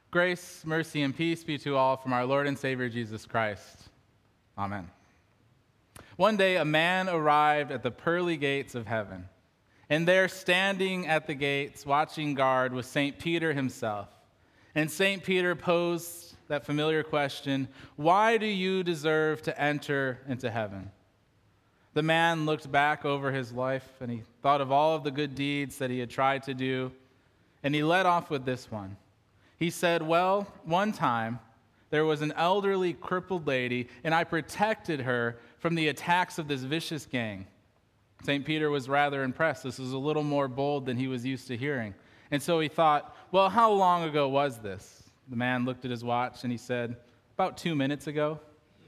Grace, mercy, and peace be to all from our Lord and Savior Jesus Christ. Amen. One day a man arrived at the pearly gates of heaven, and there standing at the gates, watching guard, was St. Peter himself. And St. Peter posed that familiar question, "Why do you deserve to enter into heaven?" The man looked back over his life, and he thought of all of the good deeds that he had tried to do, and he led off with this one. He said, "Well, one time there was an elderly, crippled lady, and I protected her from the attacks of this vicious gang." St. Peter was rather impressed. This was a little more bold than he was used to hearing. And so he thought, well, how long ago was this? The man looked at his watch and he said, "About 2 minutes ago."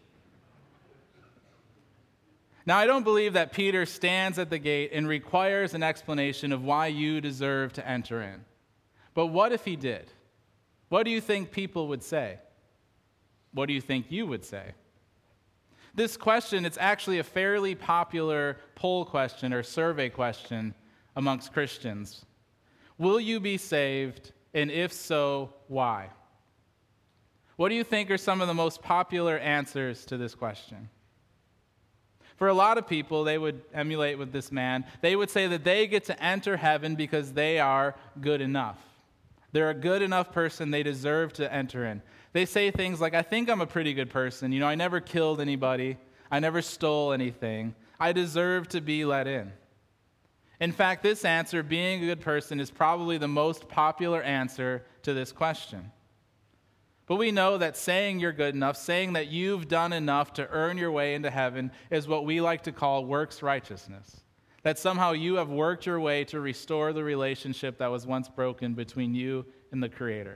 Now, I don't believe that Peter stands at the gate and requires an explanation of why you deserve to enter in. But what if he did? What do you think people would say? What do you think you would say? This question, it's actually a fairly popular poll question or survey question amongst Christians. Will you be saved? And if so, why? What do you think are some of the most popular answers to this question? For a lot of people, they would emulate with this man. They would say that they get to enter heaven because they are good enough. They're a good enough person, they deserve to enter in. They say things like, I think I'm a pretty good person. I never killed anybody. I never stole anything. I deserve to be let in. In fact, this answer, being a good person, is probably the most popular answer to this question. But we know that saying you're good enough, saying that you've done enough to earn your way into heaven, is what we like to call works righteousness. That somehow you have worked your way to restore the relationship that was once broken between you and the Creator.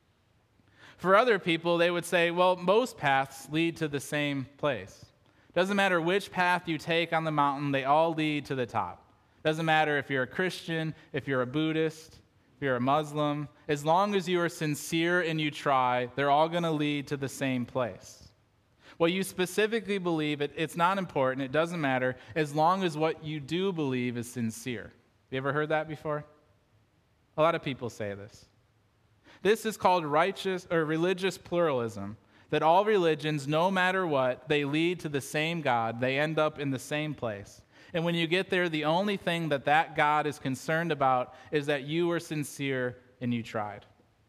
For other people, they would say, well, most paths lead to the same place. Doesn't matter which path you take on the mountain, they all lead to the top. Doesn't matter if you're a Christian, if you're a Buddhist, if you're a Muslim. As long as you are sincere and you try, they're all going to lead to the same place. What you specifically believe, it's not important, it doesn't matter, as long as what you do believe is sincere. You ever heard that before? A lot of people say this. This is called righteous or religious pluralism, that all religions, no matter what, they lead to the same God. They end up in the same place. And when you get there, the only thing that God is concerned about is that you were sincere and you tried.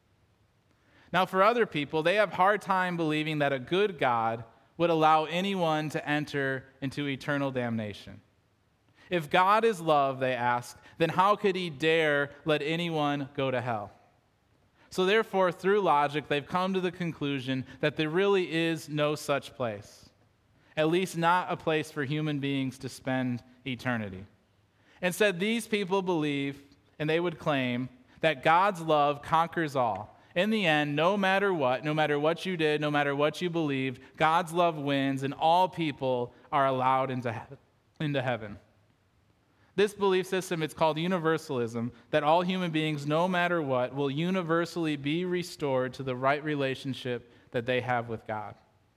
Now, for other people, they have a hard time believing that a good God would allow anyone to enter into eternal damnation. If God is love, they ask, then how could he dare let anyone go to hell? So therefore, through logic, they've come to the conclusion that there really is no such place, at least not a place for human beings to spend eternity. Instead, these people believe, and they would claim, that God's love conquers all. In the end, no matter what you did, no matter what you believed, God's love wins, and all people are allowed into heaven. This belief system, it's called universalism, that all human beings, no matter what, will universally be restored to the right relationship that they have with God.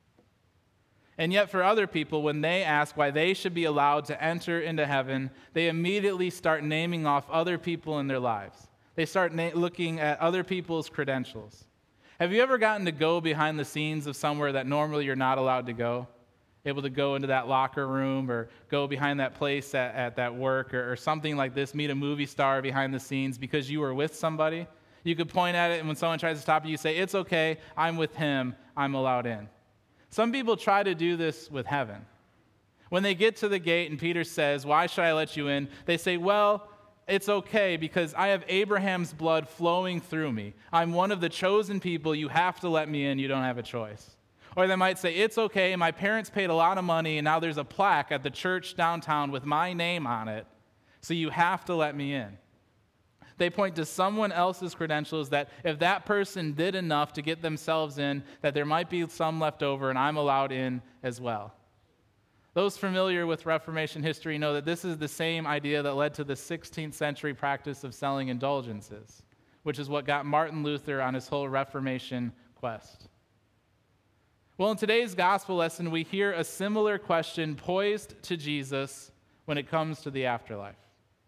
And yet for other people, when they ask why they should be allowed to enter into heaven, they immediately start naming off other people in their lives. They start looking at other people's credentials. Have you ever gotten to go behind the scenes of somewhere that normally you're not allowed to go? Able to go into that locker room or go behind that place at that work or something like this, meet a movie star behind the scenes because you were with somebody? You could point at it, and when someone tries to stop you, you say, "It's okay, I'm with him, I'm allowed in." Some people try to do this with heaven. When they get to the gate and Peter says, "Why should I let you in?" they say, "Well, it's okay because I have Abraham's blood flowing through me. I'm one of the chosen people. You have to let me in. You don't have a choice." Or they might say, "It's okay. My parents paid a lot of money and now there's a plaque at the church downtown with my name on it. So you have to let me in." They point to someone else's credentials that if that person did enough to get themselves in, that there might be some left over and I'm allowed in as well. Those familiar with Reformation history know that this is the same idea that led to the 16th century practice of selling indulgences, which is what got Martin Luther on his whole Reformation quest. Well, in today's gospel lesson, we hear a similar question poised to Jesus when it comes to the afterlife.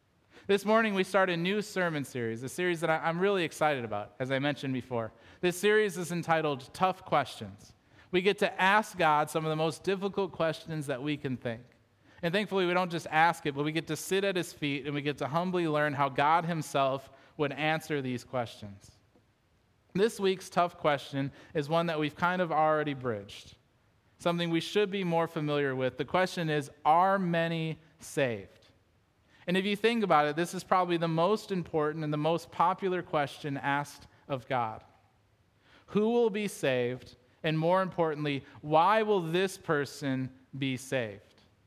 This morning, we start a new sermon series, a series that I'm really excited about, as I mentioned before. This series is entitled Tough Questions. We get to ask God some of the most difficult questions that we can think. And thankfully, we don't just ask it, but we get to sit at his feet and we get to humbly learn how God himself would answer these questions. This week's tough question is one that we've kind of already bridged, something we should be more familiar with. The question is, are many saved? And if you think about it, this is probably the most important and the most popular question asked of God. Who will be saved? And more importantly, why will this person be saved?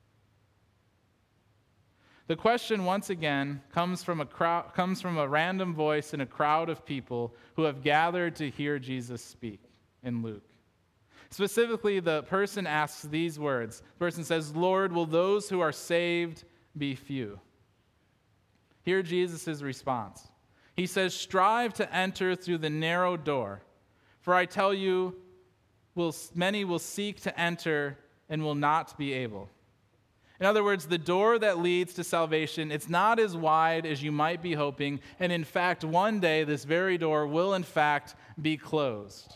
The question, once again, comes from a random voice in a crowd of people who have gathered to hear Jesus speak in Luke. Specifically, the person asks these words. The person says, "Lord, will those who are saved be few?" Hear Jesus' response. He says, "Strive to enter through the narrow door, for I tell you, many will seek to enter and will not be able." In other words, the door that leads to salvation, it's not as wide as you might be hoping, and in fact, one day this very door will in fact be closed.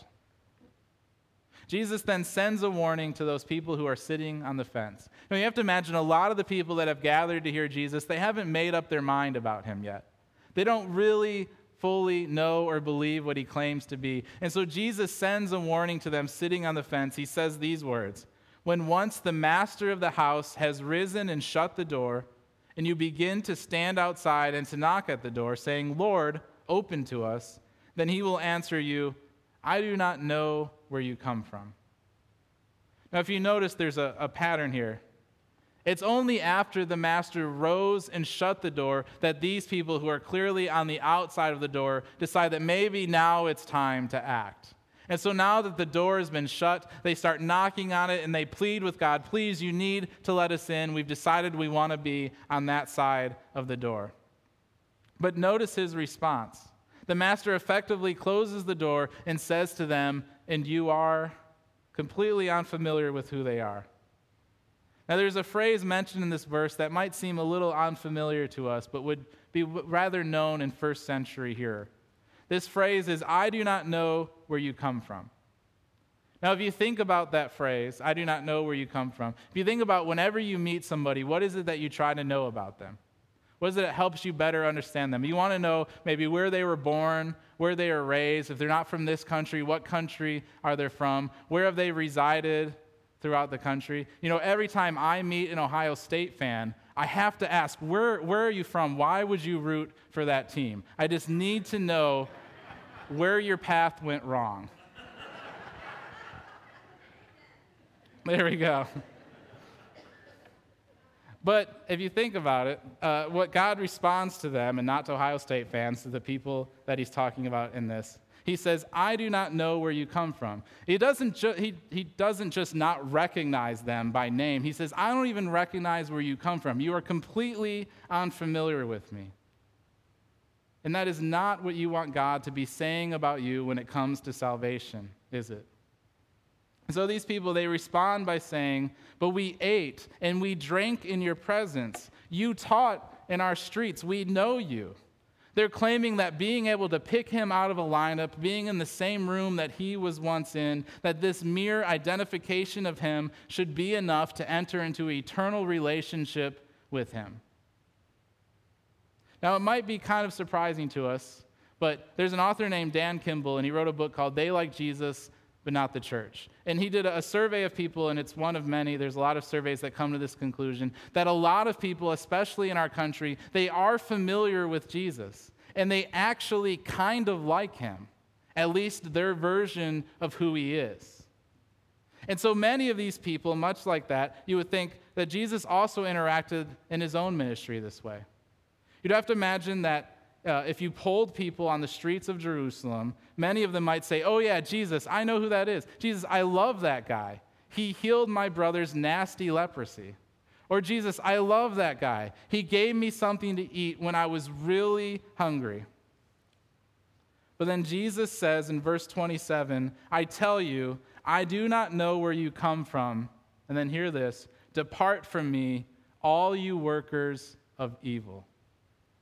Jesus then sends a warning to those people who are sitting on the fence. Now, you have to imagine a lot of the people that have gathered to hear Jesus, they haven't made up their mind about him yet. They don't really fully know or believe what he claims to be. And so Jesus sends a warning to them sitting on the fence. He says these words, "When once the master of the house has risen and shut the door, and you begin to stand outside and to knock at the door, saying, 'Lord, open to us,' then he will answer you, 'I do not know where you come from.'" Now, if you notice, there's a pattern here. It's only after the master rose and shut the door that these people who are clearly on the outside of the door decide that maybe now it's time to act. And so now that the door has been shut, they start knocking on it and they plead with God, "Please, you need to let us in. We've decided we want to be on that side of the door." But notice his response. The master effectively closes the door and says to them, "And you are," completely unfamiliar with who they are. Now, there's a phrase mentioned in this verse that might seem a little unfamiliar to us, but would be rather known in first century here. This phrase is, "I do not know where you come from." Now, if you think about that phrase, "I do not know where you come from," if you think about whenever you meet somebody, what is it that you try to know about them? What is it that helps you better understand them? You want to know maybe where they were born, where they were raised. If they're not from this country, what country are they from? Where have they resided throughout the country? You know, every time I meet an Ohio State fan, I have to ask, where are you from? Why would you root for that team? I just need to know where your path went wrong. There we go. But if you think about it, what God responds to them, and not to Ohio State fans, to the people that he's talking about in this, he says, "I do not know where you come from." He doesn't just not recognize them by name. He says, "I don't even recognize where you come from. You are completely unfamiliar with me." And that is not what you want God to be saying about you when it comes to salvation, is it? So these people, they respond by saying, "But we ate and we drank in your presence. You taught in our streets. We know you." They're claiming that being able to pick him out of a lineup, being in the same room that he was once in, that this mere identification of him should be enough to enter into an eternal relationship with him. Now, it might be kind of surprising to us, but there's an author named Dan Kimball, and he wrote a book called "They Like Jesus, But Not the Church." And he did a survey of people, and it's one of many. There's a lot of surveys that come to this conclusion, that a lot of people, especially in our country, they are familiar with Jesus, and they actually kind of like him, at least their version of who he is. And so many of these people, much like that, you would think that Jesus also interacted in his own ministry this way. You'd have to imagine that if you polled people on the streets of Jerusalem, many of them might say, "Oh yeah, Jesus, I know who that is. Jesus, I love that guy. He healed my brother's nasty leprosy." Or, "Jesus, I love that guy. He gave me something to eat when I was really hungry." But then Jesus says in verse 27, "I tell you, I do not know where you come from." And then hear this, "Depart from me, all you workers of evil."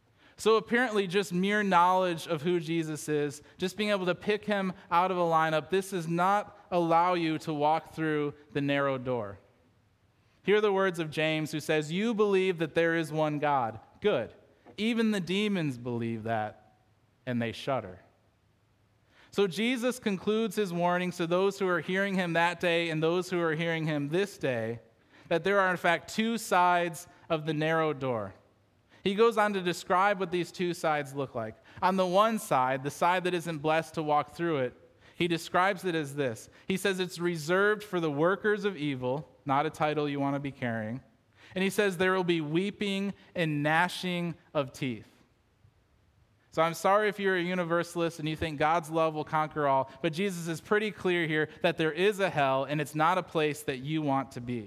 So apparently just mere knowledge of who Jesus is, just being able to pick him out of a lineup, this does not allow you to walk through the narrow door. Hear the words of James, who says, "You believe that there is one God. Good. Even the demons believe that, and they shudder." So Jesus concludes his warnings to those who are hearing him that day and those who are hearing him this day, that there are in fact two sides of the narrow door. He goes on to describe what these two sides look like. On the one side, the side that isn't blessed to walk through it, he describes it as this. He says it's reserved for the workers of evil, not a title you want to be carrying. And he says there will be weeping and gnashing of teeth. So I'm sorry if you're a universalist and you think God's love will conquer all, but Jesus is pretty clear here that there is a hell and it's not a place that you want to be.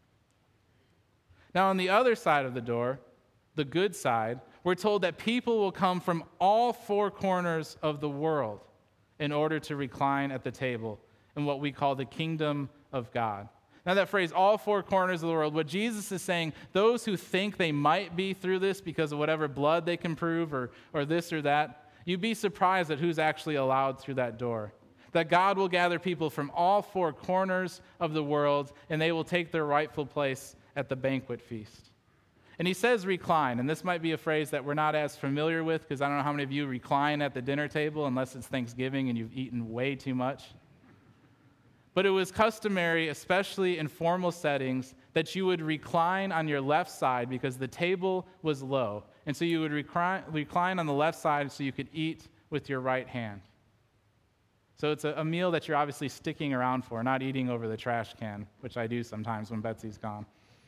Now on the other side of the door, the good side, we're told that people will come from all four corners of the world in order to recline at the table in what we call the kingdom of God. Now that phrase, all four corners of the world, what Jesus is saying, those who think they might be through this because of whatever blood they can prove or this or that, you'd be surprised at who's actually allowed through that door. That God will gather people from all four corners of the world and they will take their rightful place at the banquet feast. And he says recline, and this might be a phrase that we're not as familiar with because I don't know how many of you recline at the dinner table unless it's Thanksgiving and you've eaten way too much. But it was customary, especially in formal settings, that you would recline on your left side because the table was low. And so you would recline on the left side so you could eat with your right hand. So it's a meal that you're obviously sticking around for, not eating over the trash can, which I do sometimes when Betsy's gone.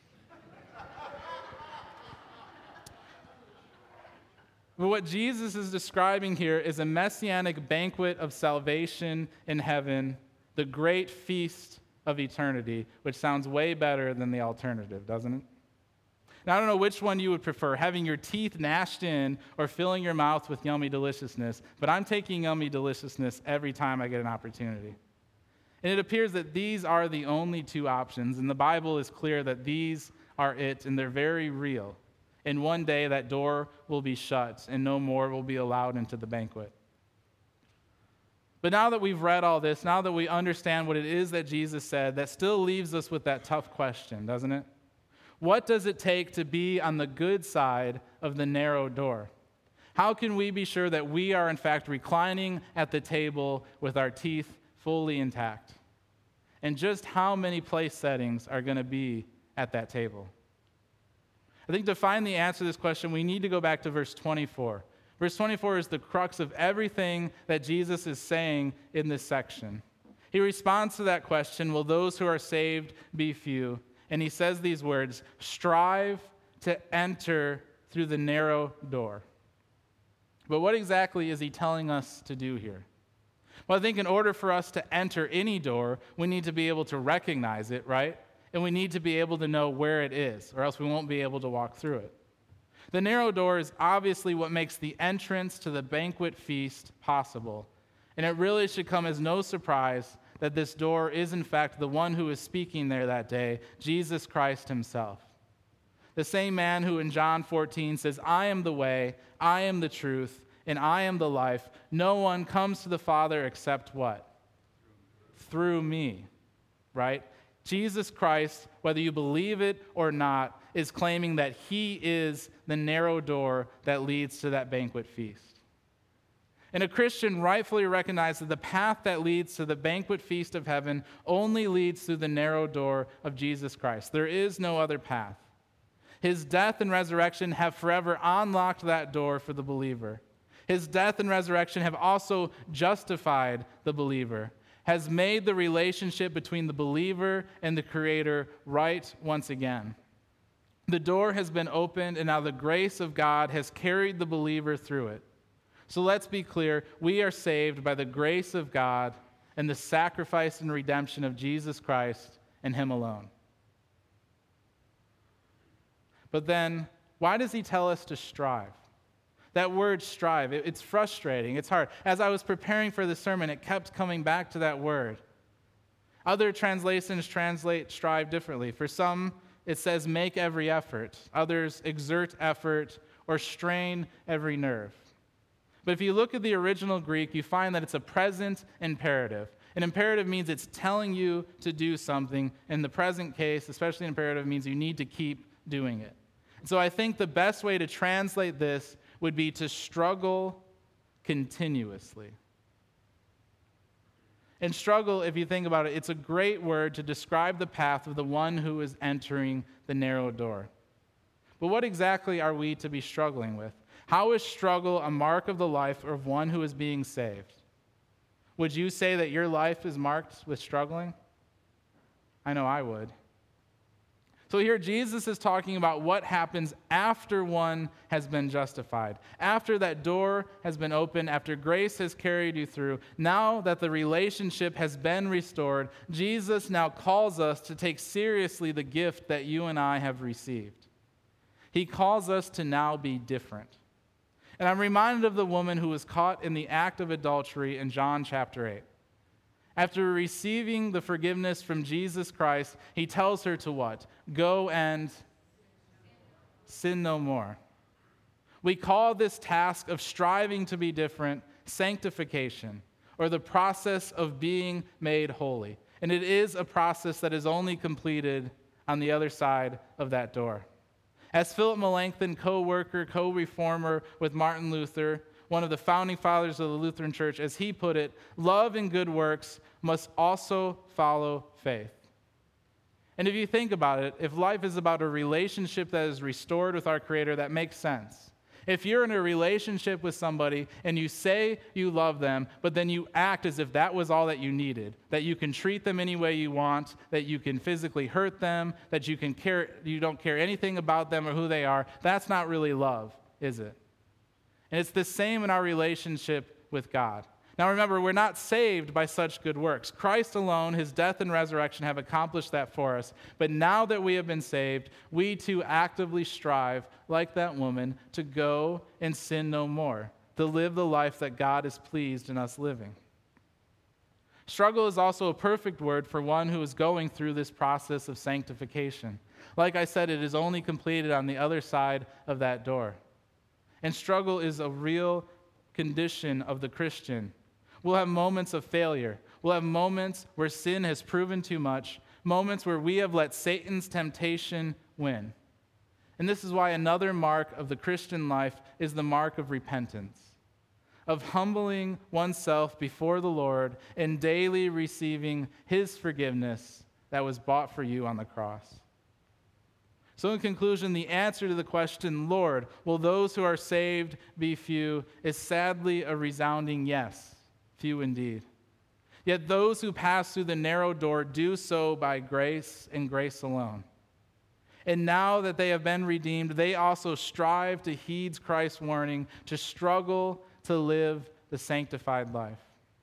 But what Jesus is describing here is a messianic banquet of salvation in heaven, the great feast of eternity, which sounds way better than the alternative, doesn't it? Now, I don't know which one you would prefer, having your teeth gnashed in or filling your mouth with yummy deliciousness, but I'm taking yummy deliciousness every time I get an opportunity. And it appears that these are the only two options, and the Bible is clear that these are it, and they're very real. And one day that door will be shut, and no more will be allowed into the banquet. But now that we've read all this, now that we understand what it is that Jesus said, that still leaves us with that tough question, doesn't it? What does it take to be on the good side of the narrow door? How can we be sure that we are in fact reclining at the table with our teeth fully intact? And just how many place settings are going to be at that table? I think to find the answer to this question, we need to go back to verse 24. Verse 24 is the crux of everything that Jesus is saying in this section. He responds to that question, will those who are saved be few? And he says these words, strive to enter through the narrow door. But what exactly is he telling us to do here? Well, I think in order for us to enter any door, we need to be able to recognize it, right? And we need to be able to know where it is, or else we won't be able to walk through it. The narrow door is obviously what makes the entrance to the banquet feast possible. And it really should come as no surprise that this door is in fact the one who is speaking there that day, Jesus Christ himself. The same man who in John 14 says, I am the way, I am the truth, and I am the life. No one comes to the Father except what? Through me, right? Jesus Christ, whether you believe it or not, is claiming that he is the narrow door that leads to that banquet feast. And a Christian rightfully recognizes that the path that leads to the banquet feast of heaven only leads through the narrow door of Jesus Christ. There is no other path. His death and resurrection have forever unlocked that door for the believer. His death and resurrection have also justified the believer, has made the relationship between the believer and the Creator right once again. The door has been opened, and now the grace of God has carried the believer through it. So let's be clear, we are saved by the grace of God and the sacrifice and redemption of Jesus Christ and him alone. But then, why does he tell us to strive? That word strive, it's frustrating, it's hard. As I was preparing for the sermon, it kept coming back to that word. Other translations translate strive differently. For some, it says make every effort. Others, exert effort or strain every nerve. But if you look at the original Greek, you find that it's a present imperative. An imperative means it's telling you to do something. In the present case, especially an imperative, means you need to keep doing it. So I think the best way to translate this would be to struggle continuously. And struggle, if you think about it, it's a great word to describe the path of the one who is entering the narrow door. But what exactly are we to be struggling with? How is struggle a mark of the life of one who is being saved? Would you say that your life is marked with struggling? I know I would. So here Jesus is talking about what happens after one has been justified, after that door has been opened, after grace has carried you through. Now that the relationship has been restored, Jesus now calls us to take seriously the gift that you and I have received. He calls us to now be different. And I'm reminded of the woman who was caught in the act of adultery in John chapter 8. After receiving the forgiveness from Jesus Christ, he tells her to what? Go and sin no more. We call this task of striving to be different sanctification, or the process of being made holy. And it is a process that is only completed on the other side of that door. As Philip Melanchthon, co-worker, co-reformer with Martin Luther, one of the founding fathers of the Lutheran Church, as he put it, love and good works must also follow faith. And if you think about it, if life is about a relationship that is restored with our Creator, that makes sense. If you're in a relationship with somebody and you say you love them, but then you act as if that was all that you needed, that you can treat them any way you want, that you can physically hurt them, that you don't care anything about them or who they are, that's not really love, is it? And it's the same in our relationship with God. Now remember, we're not saved by such good works. Christ alone, his death and resurrection have accomplished that for us. But now that we have been saved, we too actively strive, like that woman, to go and sin no more, to live the life that God is pleased in us living. Struggle is also a perfect word for one who is going through this process of sanctification. Like I said, it is only completed on the other side of that door. And struggle is a real condition of the Christian. We'll have moments of failure. We'll have moments where sin has proven too much, moments where we have let Satan's temptation win. And this is why another mark of the Christian life is the mark of repentance, of humbling oneself before the Lord and daily receiving his forgiveness that was bought for you on the cross. So in conclusion, the answer to the question, Lord, will those who are saved be few, is sadly a resounding yes, few indeed. Yet those who pass through the narrow door do so by grace and grace alone. And now that they have been redeemed, they also strive to heed Christ's warning to struggle to live the sanctified life.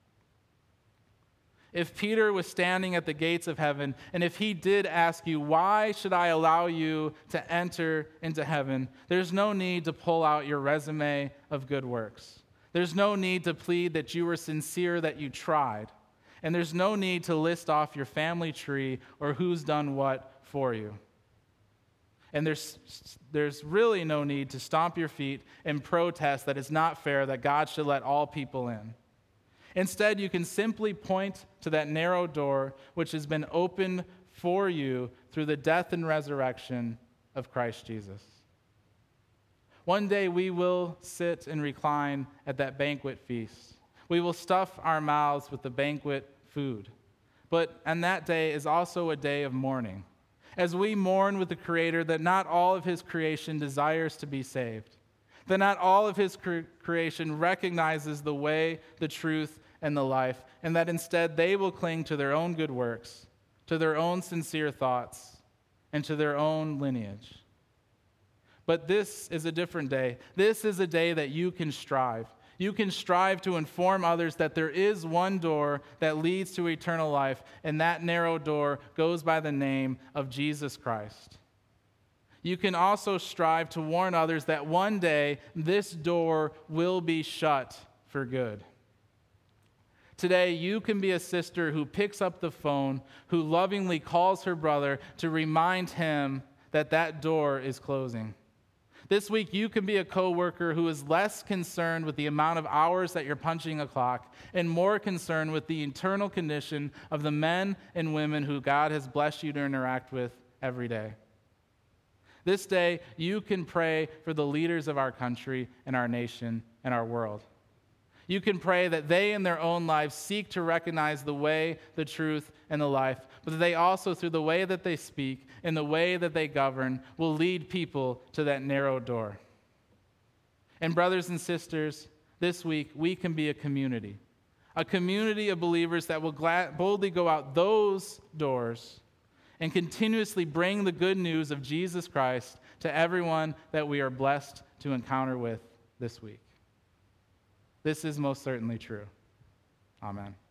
If Peter was standing at the gates of heaven, and if he did ask you, why should I allow you to enter into heaven? There's no need to pull out your resume of good works. There's no need to plead that you were sincere, that you tried. And there's no need to list off your family tree or who's done what for you. And there's really no need to stomp your feet and protest that it's not fair that God should let all people in. Instead, you can simply point to that narrow door which has been opened for you through the death and resurrection of Christ Jesus. One day we will sit and recline at that banquet feast. We will stuff our mouths with the banquet food. But on that day is also a day of mourning, as we mourn with the Creator that not all of his creation desires to be saved, that not all of his creation recognizes the way, the truth, and the life, and that instead they will cling to their own good works, to their own sincere thoughts, and to their own lineage. But this is a different day. This is a day that you can strive. You can strive to inform others that there is one door that leads to eternal life, and that narrow door goes by the name of Jesus Christ. You can also strive to warn others that one day this door will be shut for good. Today, you can be a sister who picks up the phone, who lovingly calls her brother to remind him that that door is closing. This week, you can be a coworker who is less concerned with the amount of hours that you're punching a clock and more concerned with the eternal condition of the men and women who God has blessed you to interact with every day. This day, you can pray for the leaders of our country and our nation and our world. You can pray that they in their own lives seek to recognize the way, the truth, and the life, but that they also, through the way that they speak and the way that they govern, will lead people to that narrow door. And brothers and sisters, this week we can be a community of believers that will boldly go out those doors and continuously bring the good news of Jesus Christ to everyone that we are blessed to encounter with this week. This is most certainly true. Amen.